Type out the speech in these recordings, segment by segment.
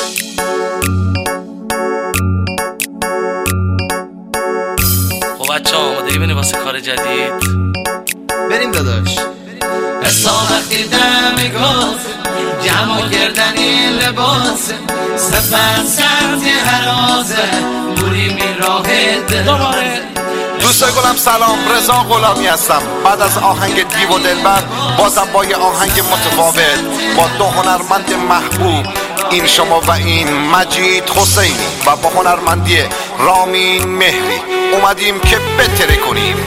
خب بچه آماده بینی واسه کار جدید؟ بریم داداش. حساب وقتی دم گاز جمع کردن این لباس سفر سمت هرازه بوری می راه دوباره. دوست گلم سلام، رضا غلامی هستم. بعد از آهنگ دیو و دلبر بازم با یه آهنگ متفاوت با دو هنرمند محبوب، این شما و این مجید حسینی و با هنرمندی رامین مهری اومدیم که بتره کنیم.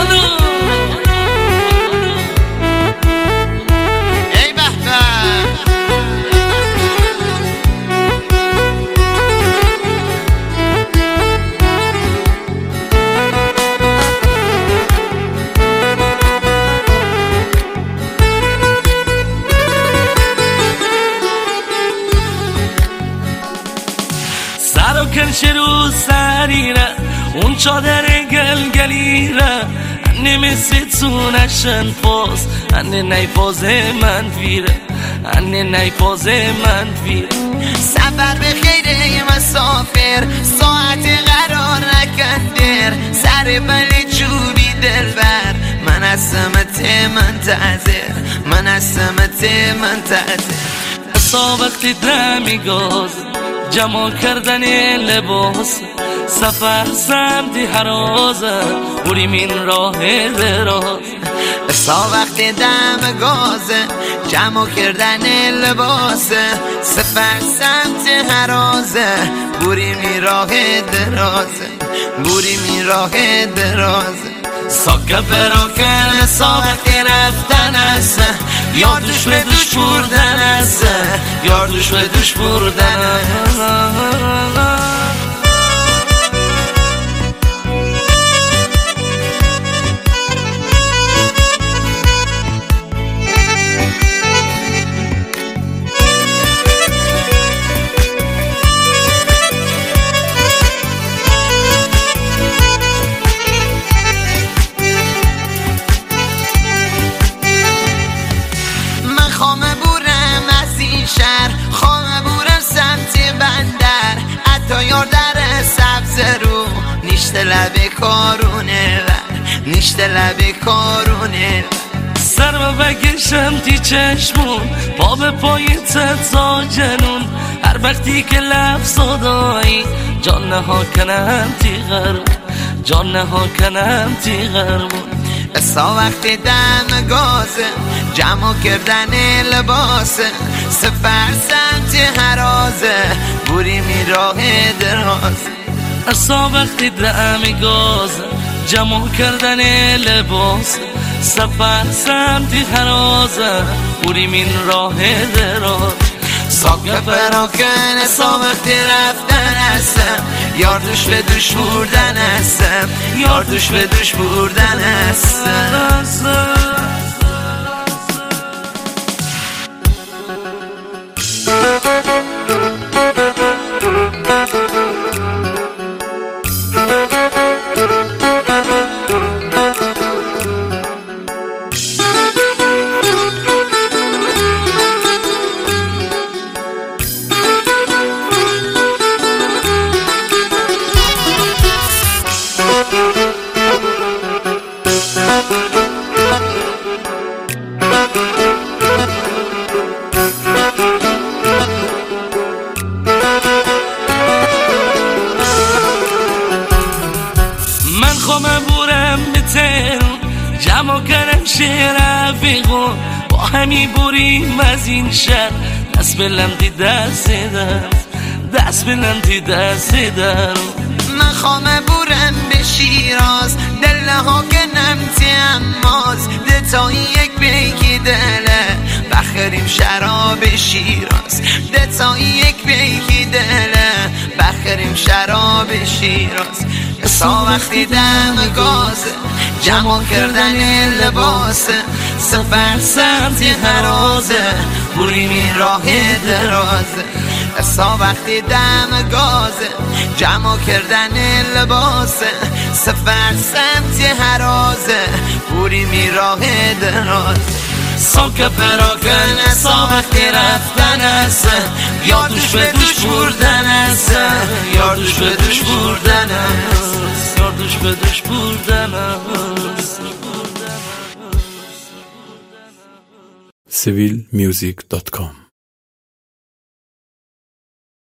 سر و کنش رو سریره اون چادر گلگلیره نمیستونشن پاس انه نیپاز من ویره انه نیپاز من ویره. سفر به خیره مسافر ساعت قرار نکندر سر بلی چوبی دلبر من از سمت منتظر من از سمت منتظر. اصا وقتی دمی گاز جمع کردن لباس سفر سمتی هرازه بریم این راه دراز. اصا وقتی دم گازه جمع کردن لباس سفر سمت هرازه بریم این راه درازه بریم این راه درازه. ساکه پراکن ساعتی رفتن است یار دوش به دوش بردن است یار دوش به دوش بردن است. خامه بورم سمت بندر حتی یار در سبز رو نیشت لب کارونه نیشت لب کارونه. سر و بگشم تی چشمون پا به پای تتا جنون هر وقتی که لب صدایی جان نها کنم تی غرون جان نها کنم تی غرون. اصا وقتی دم گازه جمع کردن لباس سفر سمت هرازه بوری می راه دراز. اصا وقتی دم گازه جمع کردن لباس سفر سمتی هرازه بوری من راه دراز. ساکه پراکن اصا وقتی رفتن هستم یار دوش به دوش بردن هستم یار دوش به دوش بردن هستم. خامه بورم به تهرون جمع کردم شهر رفیقون با همی بریم از این شهر دست بلم دی دست دارم دست بلم دی دست دارم. من خامه بورم به شیراز دل ها کنم تی اماز دتایی یک بیکی دله بخریم شراب شیراز دتایی یک بیکی دله بخریم شراب شیراز. اصا وقتی دم گازه جمع کردن لباس سفر سمتی هرازه بریم این راه درازه. اصا وقتی دم گازه جمع کردن لباس سفر سمتی هرازه بریم این راه درازه. ساک پراکنه سا وقتی رفتن است یار دوش به دوش بردن است یار دوش به دوش بردن است یار دوش به دوش بردن است civilmusic.com